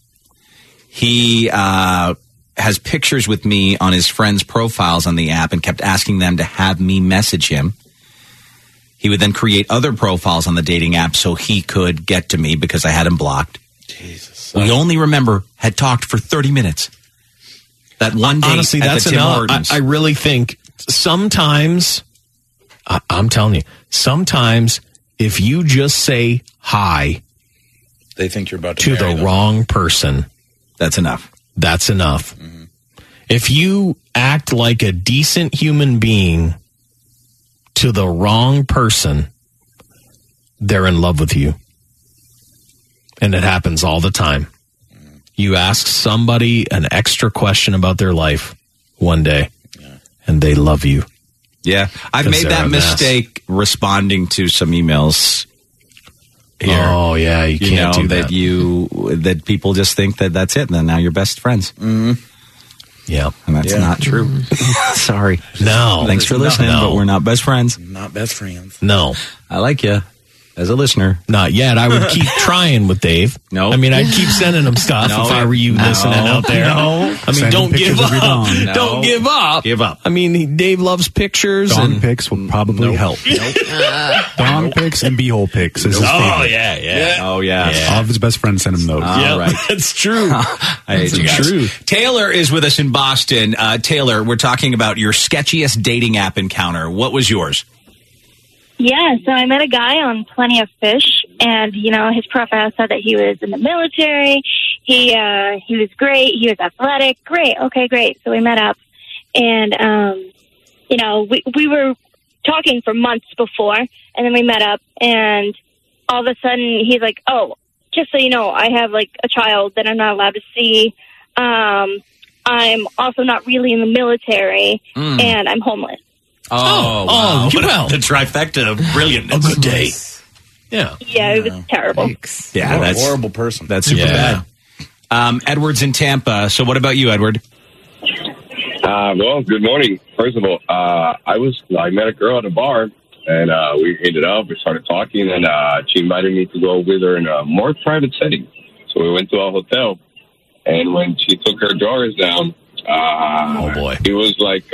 He has pictures with me on his friends' profiles on the app and kept asking them to have me message him. He would then create other profiles on the dating app so he could get to me because I had him blocked. Jesus. We only had talked for 30 minutes. That one date Honestly, at that's the Tim enough. Hortons. I really think sometimes, I'm telling you, sometimes if you just say hi They think you're about to the wrong person, that's enough. That's enough. Mm-hmm. If you act like a decent human being to the wrong person, they're in love with you. And it happens all the time. You ask somebody an extra question about their life one day, and they love you. Yeah, I've made that mistake responding to some emails here. Oh, yeah, you can't do that. That people just think that that's it, and then now you're best friends. Mm-hmm. Yeah. And that's not true. Sorry. No. Thanks for listening, but we're not best friends. Not best friends. No. I like you as a listener. Not yet. I would keep trying with Dave. No. I mean, I'd keep sending him stuff if I were you listening out there. No. I mean, don't give up. No. Don't give up. Give up. I mean, Dave loves pictures. Dawn and pics will probably help. Dawn pics and beehole pics is his favorite. yeah. Oh, yeah. All of his best friends send him those. Yeah, right. That's true. I hate you guys. True. Taylor is with us in Boston. Taylor, we're talking about your sketchiest dating app encounter. What was yours? Yeah, so I met a guy on Plenty of Fish, and, you know, his profile said that he was in the military. He was great. He was athletic. Great. Okay, great. So we met up, and, you know, we were talking for months before, and then we met up, and all of a sudden he's like, oh, just so you know, I have, like, a child that I'm not allowed to see. I'm also not really in the military, and I'm homeless. Oh, wow. Well. The trifecta of brilliant. A good day. Yeah. Yeah, it was terrible. Yeah, What a that's horrible person. That's super bad. Edward's in Tampa. So what about you, Edward? Well, good morning. First of all, I met a girl at a bar, and we hit it up. We started talking, and she invited me to go with her in a more private setting. So we went to a hotel, and when she took her drawers down, oh boy, it was like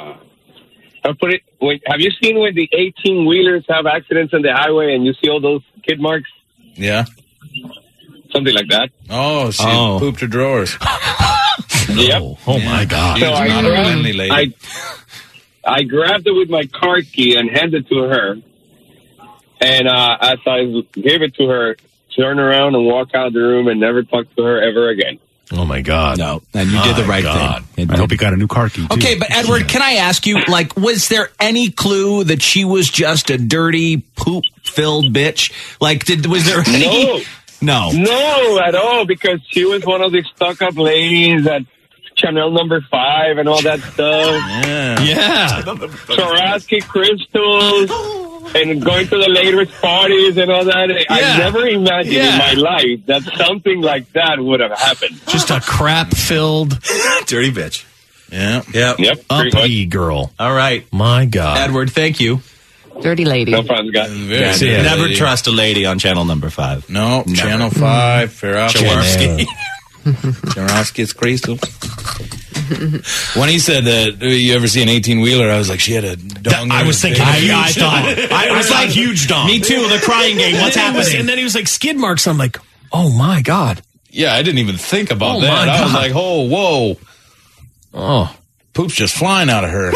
have you seen when the 18-wheelers have accidents on the highway and you see all those skid marks? Yeah. something like that. Oh, she pooped her drawers. Yep. Oh my God. So Not a friendly lady. I grabbed it with my car key and handed it to her. And as I gave it to her, turn around and walk out of the room and never talk to her ever again. Oh my God. No, and you did the right thing. I hope you got a new car key, too. Okay, but Edward, can I ask you, like, was there any clue that she was just a dirty, poop-filled bitch? Like, was there any... No, at all, because she was one of the stuck-up ladies at Chanel No. 5 and all that stuff. Yeah. Swarovski crystals and going to the latest parties and all that. I never imagined in my life that something like that would have happened. Just a crap-filled dirty bitch. Yeah. Yep. Uppity girl. All right. My God. Edward, thank you. Dirty lady. No problem, guys. Never trust a lady on Channel number 5. No, Never. Channel 5, Swarovski. Swarovski's crystals. When he said that, you ever see an 18-wheeler, I was like, she had a dong. I was thinking, I thought. I was like, huge dong. Me too, the crying game. What's happening? And then he was like, skid marks. I'm like, oh my God. Yeah, I didn't even think about Oh, that. my I was God. like, oh, whoa. Oh. Poop's just flying out of her.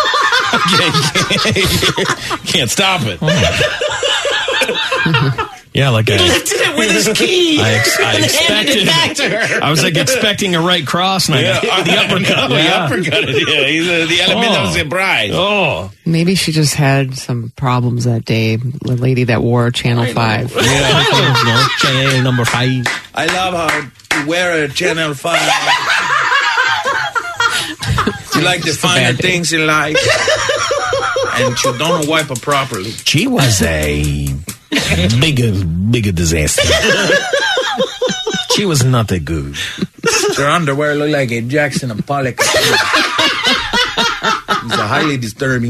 Can't stop it. Yeah, like He lifted it with his key. I and handed expected. it back to her. I was like expecting a right cross, and I hit the uppercut. The uppercut. Yeah, he's the element of surprise. Oh, Maybe she just had some problems that day. The lady that wore Channel 5. Channel number 5. I love how you wear a Channel 5. You like the finer things in life. And you don't wipe it properly. She was a bigger disaster. She was not that good. Her underwear looked like a Jackson and Pollock. It's highly disturbing.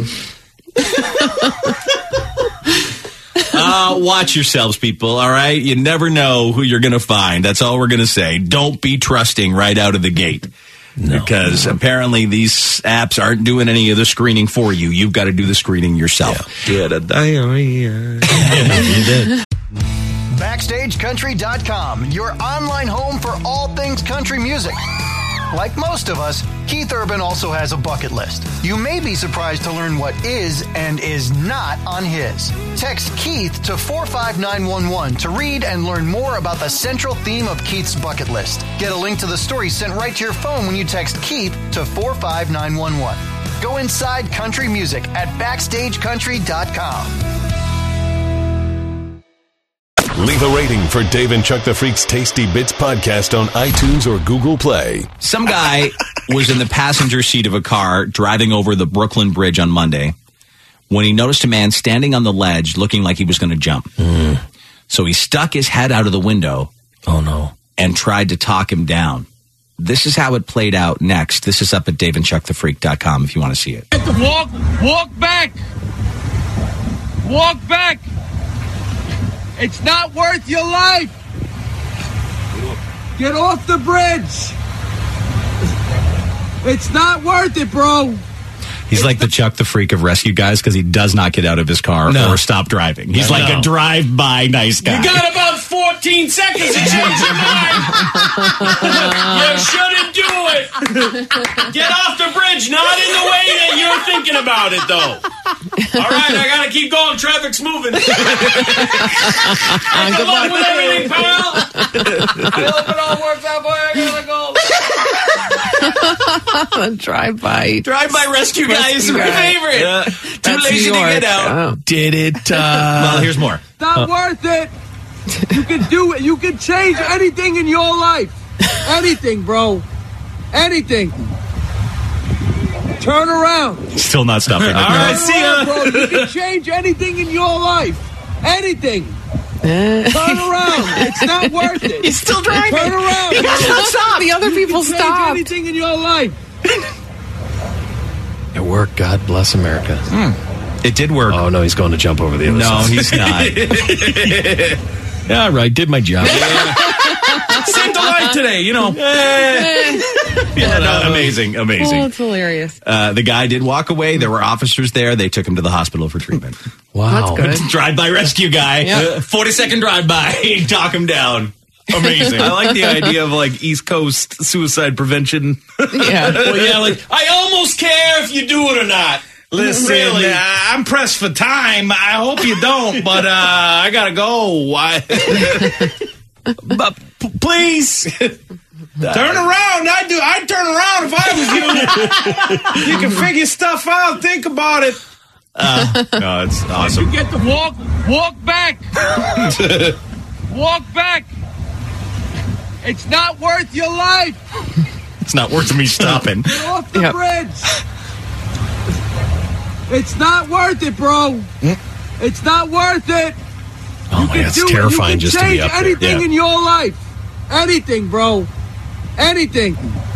Watch yourselves, people, all right? You never know who you're going to find. That's all we're going to say. Don't be trusting right out of the gate. Because apparently these apps aren't doing any of the screening for you. You've got to do the screening yourself. Get a diarrhea. BackstageCountry.com, your online home for all things country music. Like most of us, Keith Urban also has a bucket list. You may be surprised to learn what is and is not on his. Text Keith to 45911 to read and learn more about the central theme of Keith's bucket list. Get a link to the story sent right to your phone when you text Keith to 45911. Go inside country music at BackstageCountry.com. Leave a rating for Dave and Chuck the Freak's Tasty Bits podcast on iTunes or Google Play. Some guy was in the passenger seat of a car driving over the Brooklyn Bridge on Monday when he noticed a man standing on the ledge looking like he was going to jump. So he stuck his head out of the window. Oh, no. And tried to talk him down. This is how it played out next. This is up at daveandchuckthefreak.com if you want to see it. Walk back. Walk back. It's not worth your life. Get off the bridge. It's not worth it, bro. He's like the Chuck the Freak of rescue guys because he does not get out of his car or stop driving. He's like a drive-by nice guy. You got about 14 seconds to change your mind. You shouldn't do it. Get off the bridge, not in the way that you're thinking about it, though. All right, I got to keep going. Traffic's moving. Good luck with everything, pal. I hope it all works out, boy. I gotta go. Drive-by rescue guy is my favorite. Too lazy to get out. Did it? Well, here's more. It's not worth it. You can do it. You can change anything in your life. Anything, bro. Anything. Turn around. Still not stopping. All right, see ya. Bro, you can change anything in your life. Anything. Turn around. It's not worth it. He's still driving. Turn around. He doesn't stop. The other people Change stop. anything in your life. It worked. God bless America. It did work. Oh, no, he's going to jump over the other side. No, he's not. Yeah, all right. Did my job. Saved a life today, you know. Amazing. Oh, it's hilarious. The guy did walk away. There were officers there. They took him to the hospital for treatment. Wow. That's good. Drive-by rescue guy. 40-second drive-by. Talk him down. Amazing. I like the idea of like East Coast suicide prevention. Yeah. Well, yeah, like, I almost care if you do it or not. Listen, Really? I'm pressed for time. I hope you don't, but I gotta go. But please turn around. I'd turn around if I was you. You can figure stuff out. Think about it. No, it's awesome. You get to walk back. Walk back. It's not worth your life. It's not worth me stopping. Get off the bridge. It's not worth it, bro. It's not worth it. Oh my God, it's terrifying just to be up there. You can change anything in your life. Anything, bro. Anything.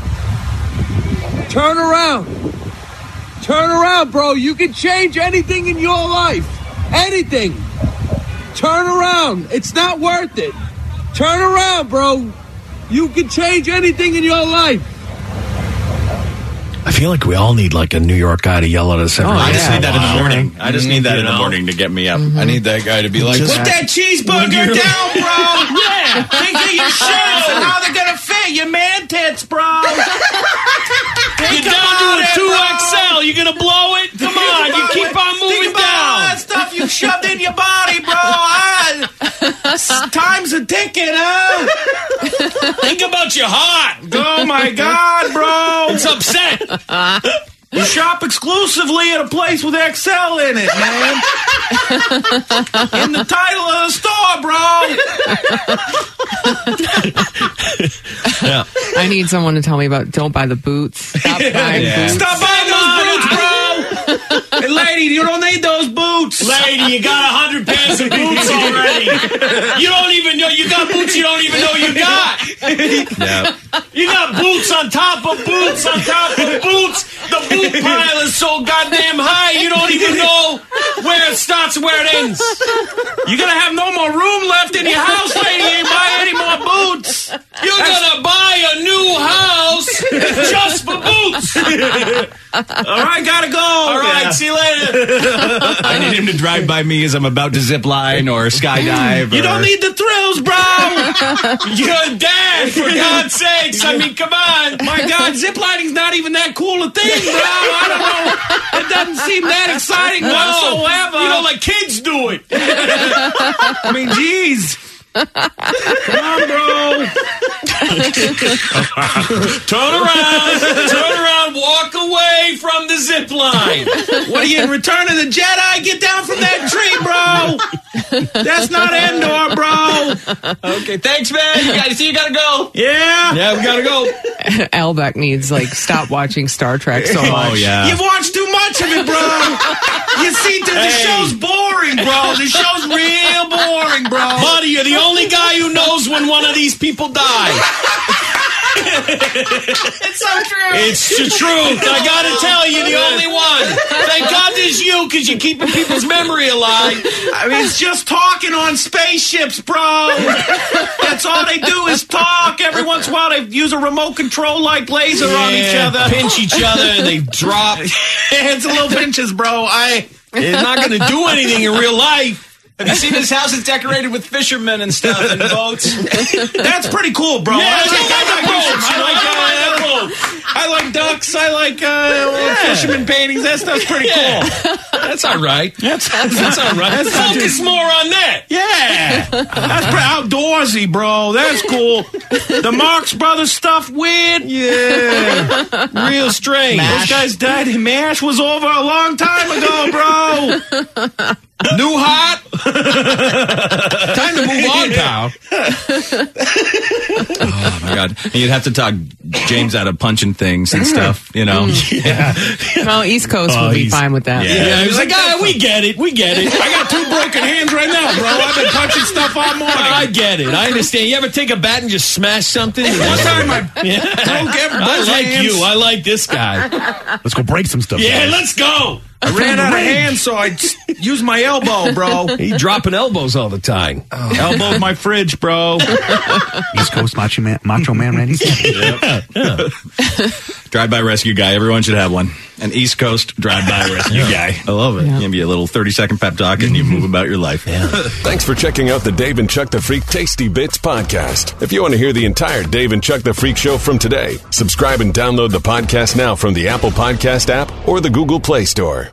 Turn around. Turn around, bro. You can change anything in your life. Anything. Turn around. It's not worth it. Turn around, bro. You can change anything in your life. I feel like we all need like a New York guy to yell at us every I day. just need that in the morning. I just need that in the morning to get me up. I need that guy to be like, Just- put that cheeseburger down, bro. Yeah. Think of your shirts and how they're going to fit your man tits, bro. You're down to a 2XL. You're going to blow it? Come on. You keep on moving Think about all down. that stuff you shoved in your body, bro. Time's a ticking, huh? Think about your heart. Oh, my God, bro. It's upset. You shop exclusively at a place with XL in it, man. In the title of the store, bro. Yeah. I need someone to tell me about don't buy the boots. Stop buying boots. Stop buying those boots, bro. Hey, lady, you don't need those boots. Lady, you got 100 pairs of boots already. You don't even know. You got boots you don't even know you got. Yeah. You got boots on top of boots on top of boots. The boot pile is so goddamn high, you don't even know where it starts and where it ends. You're going to have no more room left in your house, lady. You ain't buy any more boots. You're going to buy a new house just for boots. All right, gotta go. All right, see you later. I need him to drive by me as I'm about to zip line or skydive. You don't need the thrills, bro. You're a dad, for God's sakes. I mean, come on. My God, ziplining not even that cool a thing, bro. I don't know. It doesn't seem that exciting whatsoever. You know, like kids do it. I mean, geez. Come on, bro. Turn around, walk away from the zip line. What are you, in Return of the Jedi? Get down from that tree, bro. That's not Endor, bro. Okay, thanks, man. You gotta go. Yeah, we gotta go. Albeck needs stop watching Star Trek so much. Oh, yeah. You've watched too much of it, bro. You see, the show's boring, bro. The show's real boring, bro. Buddy, you're the only guy who knows when one of these people die. It's so true. It's the truth. I gotta tell you, the only one. Thank God there's you, because you're keeping people's memory alive. I mean, it's just talking on spaceships, bro. That's all they do is talk. Every once in a while, they use a remote control like laser on each other. Pinch each other, they drop. It's a little pinches, bro. It's not gonna do anything in real life. Have you seen this house? It's decorated with fishermen and stuff and boats. That's pretty cool, bro. Yeah, I like ducks. I like fisherman paintings. That stuff's pretty cool. That's all right. That's all right. Focus more on that. Yeah. That's pretty outdoorsy, bro. That's cool. The Marx Brothers stuff, weird. Yeah. Real strange. MASH. Those guys died. MASH was over a long time ago, bro. New hot. Time to move on, pal. Oh my God! And you'd have to talk James out of punching things and stuff, you know. Yeah. Well, East Coast would be fine with that. Yeah, he was like, we get it. We get it. I got 2 broken hands right now, bro. I've been punching stuff all morning. I get it. I understand. You ever take a bat and just smash something? One time I broke I everybody's like hands. you. I like this guy. Let's go break some stuff. Yeah, guys. let's go. I ran out of hands, so I used my elbow, bro. He dropping elbows all the time. Elbowed my fridge, bro. East Coast Macho Man Randy. Yeah. Drive-by rescue guy. Everyone should have one. An East Coast drive-by rescue guy. I love it. Give you a little 30-second pep talk and you move about your life. Thanks for checking out the Dave and Chuck the Freak Tasty Bits podcast. If you want to hear the entire Dave and Chuck the Freak show from today, subscribe and download the podcast now from the Apple Podcast app or the Google Play Store.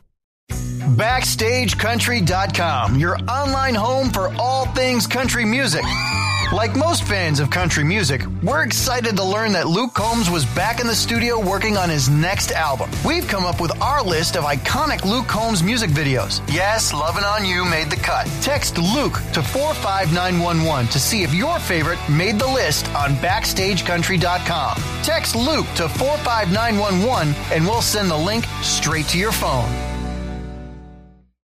BackstageCountry.com, your online home for all things country music. Like most fans of country music, we're excited to learn that Luke Combs was back in the studio working on his next album. We've come up with our list of iconic Luke Combs music videos. Yes, Lovin' On You made the cut. Text Luke to 45911 to see if your favorite made the list on BackstageCountry.com. Text Luke to 45911 and we'll send the link straight to your phone.